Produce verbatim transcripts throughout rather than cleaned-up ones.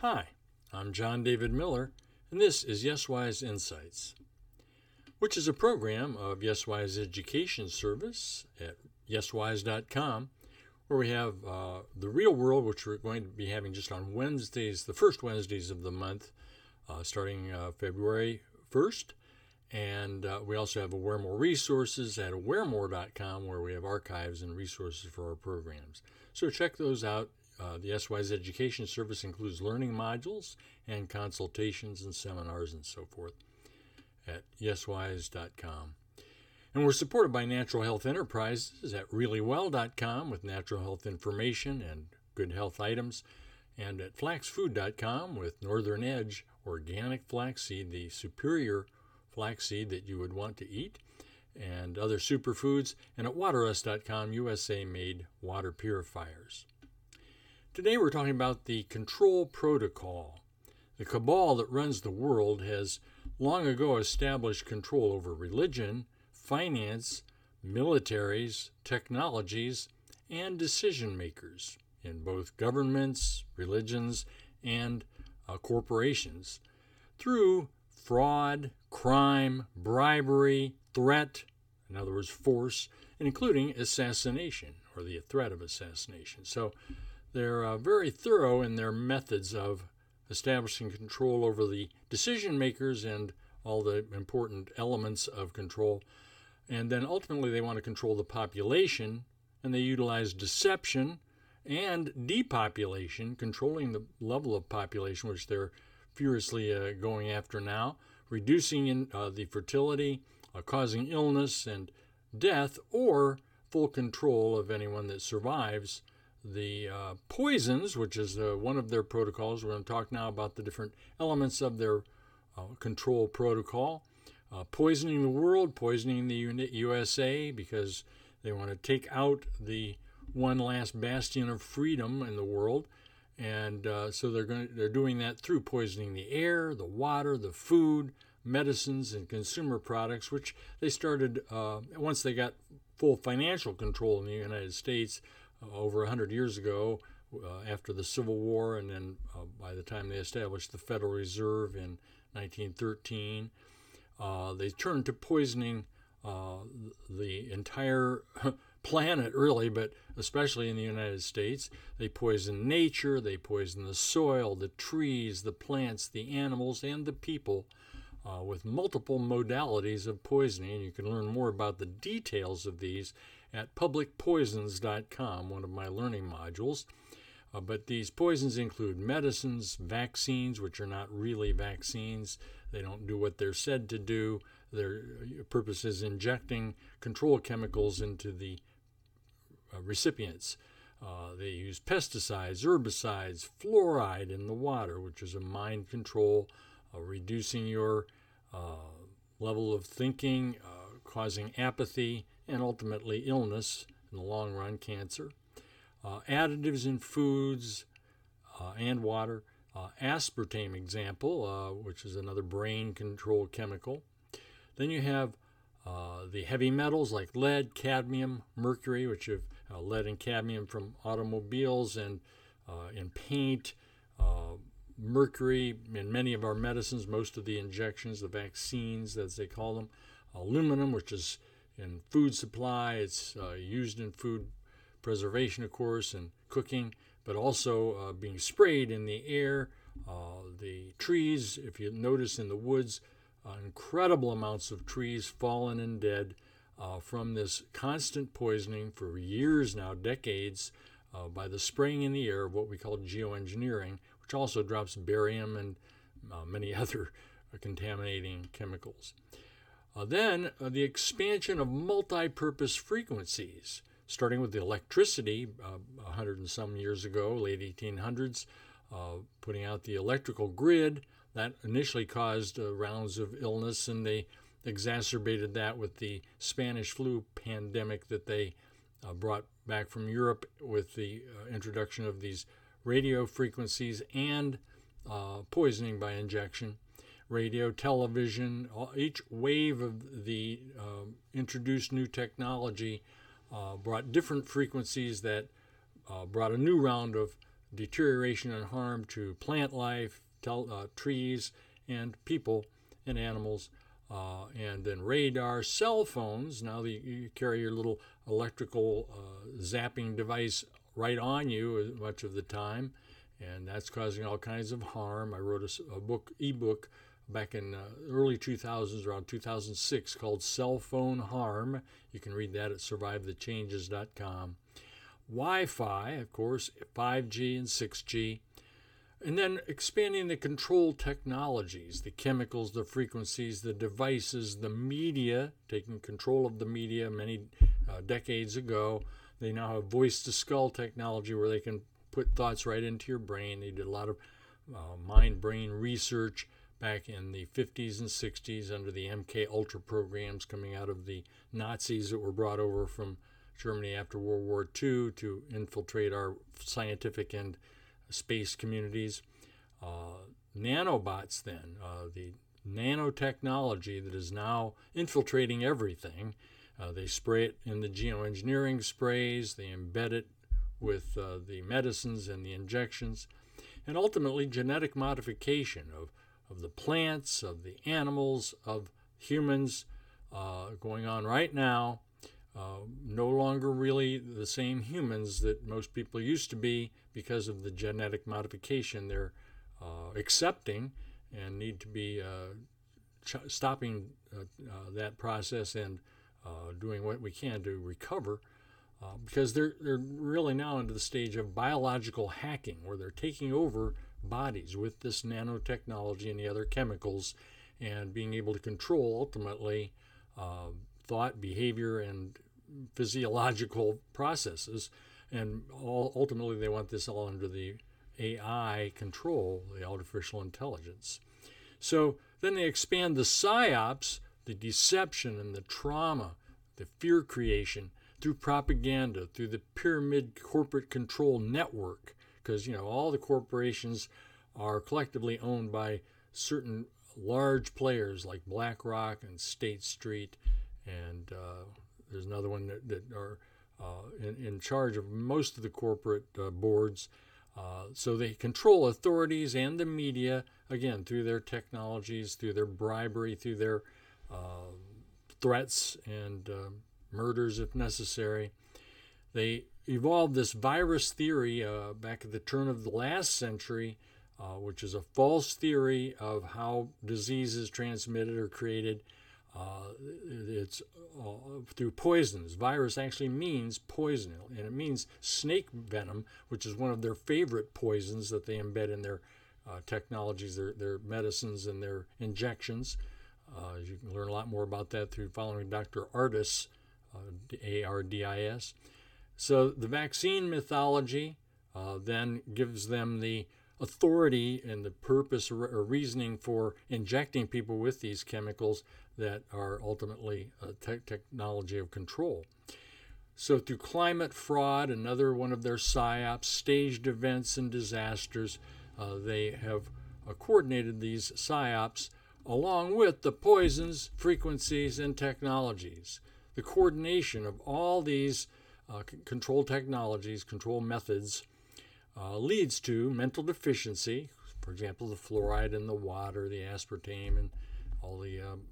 Hi, I'm John David Miller, and this is YesWise Insights, which is a program of YesWise Education Service at yes wise dot com, where we have uh, the real world, which we're going to be having just on Wednesdays, the first Wednesdays of the month, uh, starting uh, February first. And uh, we also have Aware More resources at aware more dot com, where we have archives and resources for our programs. So check those out. Uh, the YesWise Education Service includes learning modules and consultations and seminars and so forth at yes wise dot com. And we're supported by Natural Health Enterprises at really well dot com with natural health information and good health items, and at flax food dot com with Northern Edge organic flaxseed, the superior flaxseed that you would want to eat, and other superfoods, and at water us dot com, U S A-made water purifiers. Today we're talking about the control protocol. The cabal that runs the world has long ago established control over religion, finance, militaries, technologies, and decision makers in both governments, religions, and uh, corporations through fraud, crime, bribery, threat, in other words, force, and including assassination or the threat of assassination. So they're uh, very thorough in their methods of establishing control over the decision makers and all the important elements of control. And then ultimately they want to control the population, and they utilize deception and depopulation, controlling the level of population, which they're furiously uh, going after now, reducing in, uh, the fertility, uh, causing illness and death, or full control of anyone that survives. The uh, poisons, which is uh, one of their protocols. We're going to talk now about the different elements of their uh, control protocol. Uh, poisoning the world, poisoning the U S A, because they want to take out the one last bastion of freedom in the world. And uh, so they're going to, they're doing that through poisoning the air, the water, the food, medicines, and consumer products, which they started uh, once they got full financial control in the United States uh, over one hundred years ago, uh, after the Civil War, and then uh, by the time they established the Federal Reserve in nineteen thirteen, uh, they turned to poisoning uh, the entire planet, really, but especially in the United States. They poison nature, they poison the soil, the trees, the plants, the animals, and the people uh, with multiple modalities of poisoning. And you can learn more about the details of these at public poisons dot com, one of my learning modules. Uh, but these poisons include medicines, vaccines, which are not really vaccines. They don't do what they're said to do. Their purpose is injecting control chemicals into the uh, recipients. Uh, they use pesticides, herbicides, fluoride in the water, which is a mind control, uh, reducing your uh, level of thinking, uh, causing apathy, and ultimately illness, in the long run, cancer. Uh, additives in foods uh, and water. Uh, aspartame example, uh, which is another brain control chemical. Then you have uh, the heavy metals like lead, cadmium, mercury, which have uh, lead and cadmium from automobiles and uh, in paint, uh, mercury in many of our medicines, most of the injections, the vaccines, as they call them. Aluminum, which is in food supply. It's uh, used in food preservation, of course, and cooking, but also uh, being sprayed in the air. Uh, the trees, if you notice in the woods, uh, incredible amounts of trees fallen and dead uh, from this constant poisoning for years now, decades, uh, by the spraying in the air of what we call geoengineering, which also drops barium and uh, many other uh, contaminating chemicals. Uh, then uh, the expansion of multi-purpose frequencies, starting with the electricity uh, one hundred and some years ago, late eighteen hundreds, uh, putting out the electrical grid. That initially caused uh, rounds of illness, and they exacerbated that with the Spanish flu pandemic that they uh, brought back from Europe with the uh, introduction of these radio frequencies and uh, poisoning by injection. Radio, television, each wave of the uh, introduced new technology uh, brought different frequencies that uh, brought a new round of deterioration and harm to plant life, tel- uh, trees, and people and animals. Uh, and then radar, cell phones. Now the, you carry your little electrical uh, zapping device right on you much of the time, and that's causing all kinds of harm. I wrote a, a book, ebook, back in uh, early two thousands, around two thousand six, called Cell Phone Harm. You can read that at survive the changes dot com. Wi-Fi, of course, five G and six G. And then expanding the control technologies, the chemicals, the frequencies, the devices, the media, taking control of the media many uh, decades ago. They now have voice-to-skull technology where they can put thoughts right into your brain. They did a lot of uh, mind-brain research back in the fifties and sixties under the M K Ultra programs coming out of the Nazis that were brought over from Germany after World War Two to infiltrate our scientific and space communities. Uh, nanobots then, uh, the nanotechnology that is now infiltrating everything. Uh, they spray it in the geoengineering sprays, they embed it with uh, the medicines and the injections, and ultimately genetic modification of, of the plants, of the animals, of humans uh, going on right now. Uh, no longer really the same humans that most people used to be because of the genetic modification they're uh, accepting, and need to be uh, ch- stopping uh, uh, that process and uh, doing what we can to recover, uh, because they're they're really now into the stage of biological hacking, where they're taking over bodies with this nanotechnology and the other chemicals, and being able to control ultimately uh, thought, behavior, and physiological processes. And all, ultimately they want this all under the A I control, the artificial intelligence. So then they expand the psyops, the deception and the trauma, the fear creation through propaganda, through the pyramid corporate control network, because you know all the corporations are collectively owned by certain large players like BlackRock and State Street, and uh, there's another one that, that are uh, in, in charge of most of the corporate uh, boards. Uh, so they control authorities and the media, again, through their technologies, through their bribery, through their uh, threats and uh, murders if necessary. They evolved this virus theory uh, back at the turn of the last century, uh, which is a false theory of how disease is transmitted or created. Uh, it's uh, through poisons. Virus actually means poison, and it means snake venom, which is one of their favorite poisons that they embed in their uh, technologies, their, their medicines, and their injections. Uh, you can learn a lot more about that through following Doctor Ardis, uh, A R D I S. So the vaccine mythology uh, then gives them the authority and the purpose or, or reasoning for injecting people with these chemicals that are ultimately a te- technology of control. So through climate fraud, another one of their psyops, staged events and disasters, uh, they have uh, coordinated these psyops along with the poisons, frequencies, and technologies. The coordination of all these uh, c- control technologies, control methods, uh, leads to mental deficiency. For example, the fluoride in the water, the aspartame, and all the um,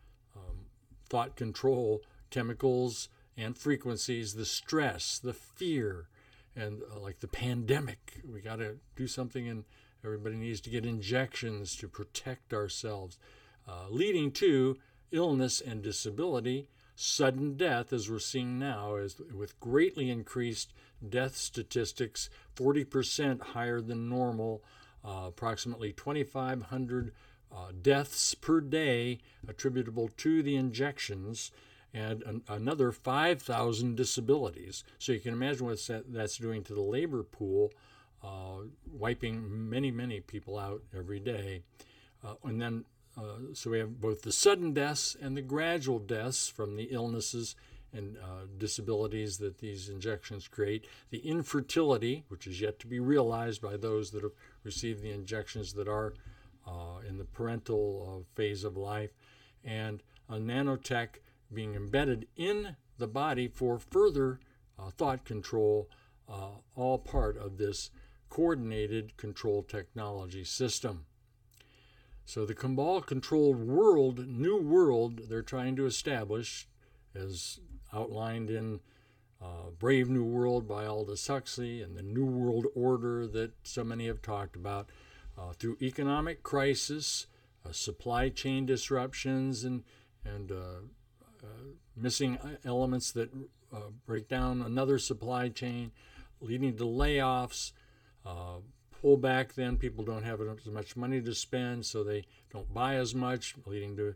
um, thought control chemicals and frequencies, the stress, the fear, and uh, like the pandemic. We got to do something, and everybody needs to get injections to protect ourselves, uh, leading to illness and disability, sudden death, as we're seeing now, as with greatly increased death statistics, forty percent higher than normal, uh, approximately twenty-five hundred uh, deaths per day attributable to the injections, and an, another five thousand disabilities. So you can imagine what that, that's doing to the labor pool, uh, wiping many, many people out every day. Uh, and then, uh, so we have both the sudden deaths and the gradual deaths from the illnesses and uh, disabilities that these injections create. The infertility, which is yet to be realized by those that have received the injections that are uh, in the parental uh, phase of life, and a nanotech being embedded in the body for further uh, thought control, uh, all part of this coordinated control technology system. So the cabal-controlled world, new world they're trying to establish, as outlined in uh, Brave New World by Aldous Huxley and the New World Order that so many have talked about, uh, through economic crisis, uh, supply chain disruptions, and, and uh, uh, missing elements that uh, break down another supply chain, leading to layoffs, uh, pull back, then people don't have as much money to spend, so they don't buy as much, leading to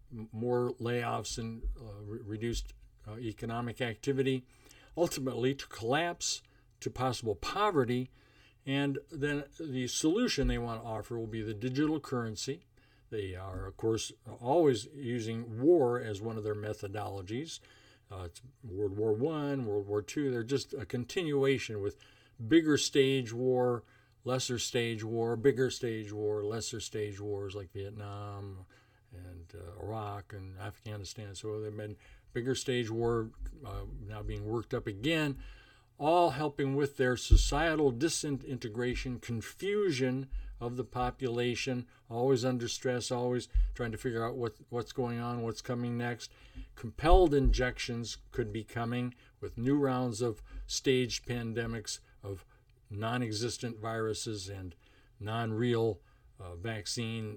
more layoffs and uh, re- reduced uh, economic activity, ultimately to collapse, to possible poverty. And then the solution they want to offer will be the digital currency. They are, of course, always using war as one of their methodologies. Uh, it's World War One, World War Two. They're just a continuation with bigger stage war, lesser stage war, bigger stage war, lesser stage wars like Vietnam and uh, Iraq and Afghanistan. So they've been bigger stage war uh, now being worked up again, all helping with their societal disintegration, confusion of the population, always under stress, always trying to figure out what, what's going on, what's coming next. Compelled injections could be coming with new rounds of staged pandemics of non-existent viruses and non-real uh, vaccine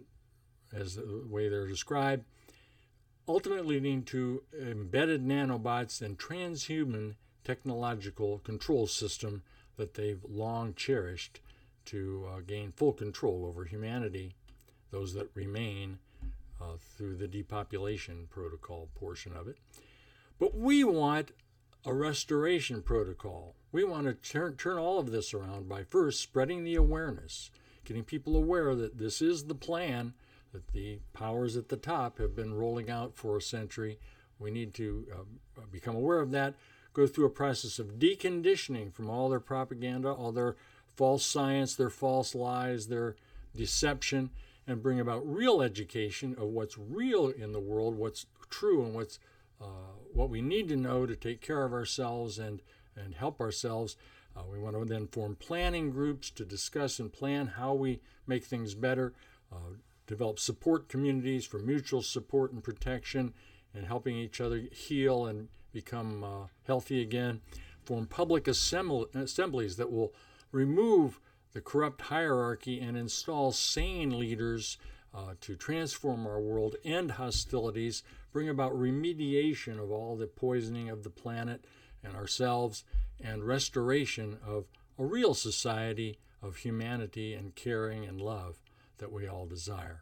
as the way they're described, ultimately leading to embedded nanobots and transhuman technological control system that they've long cherished to uh, gain full control over humanity, those that remain uh, through the depopulation protocol portion of it. But we want a restoration protocol. We want to turn, turn all of this around by first spreading the awareness, getting people aware that this is the plan that the powers at the top have been rolling out for a century. We need to uh, become aware of that, go through a process of deconditioning from all their propaganda, all their false science, their false lies, their deception, and bring about real education of what's real in the world, what's true, and what's uh, what we need to know to take care of ourselves and, and help ourselves. Uh, we want to then form planning groups to discuss and plan how we make things better, uh, develop support communities for mutual support and protection and helping each other heal and become uh, healthy again, form public assemble- assemblies that will remove the corrupt hierarchy and install sane leaders uh, to transform our world, end hostilities, bring about remediation of all the poisoning of the planet and ourselves, and restoration of a real society of humanity and caring and love that we all desire.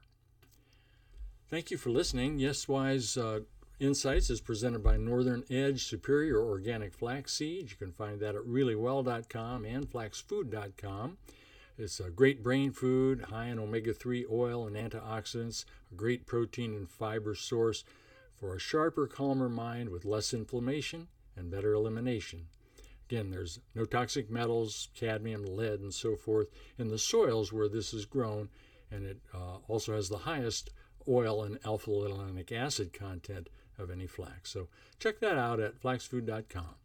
Thank you for listening. YesWise uh, Insights is presented by Northern Edge Superior Organic Flaxseed. You can find that at really well dot com and flax food dot com. It's a great brain food, high in omega three oil and antioxidants, a great protein and fiber source for a sharper, calmer mind with less inflammation and better elimination. Again, there's no toxic metals, cadmium, lead, and so forth in the soils where this is grown, and it uh, also has the highest oil and alpha-linolenic acid content of any flax. So check that out at flax food dot com.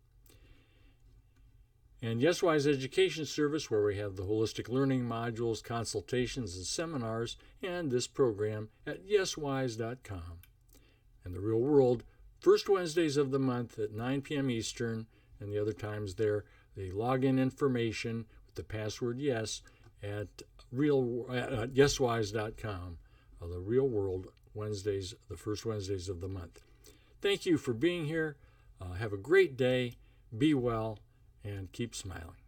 And YesWise Education Service, where we have the holistic learning modules, consultations, and seminars, and this program at yes wise dot com. And the Real World, first Wednesdays of the month at nine p.m. Eastern, and the other times there, the login information with the password yes at real at yes wise dot com. Uh, the Real World, Wednesdays, the first Wednesdays of the month. Thank you for being here. Uh, have a great day. Be well and keep smiling.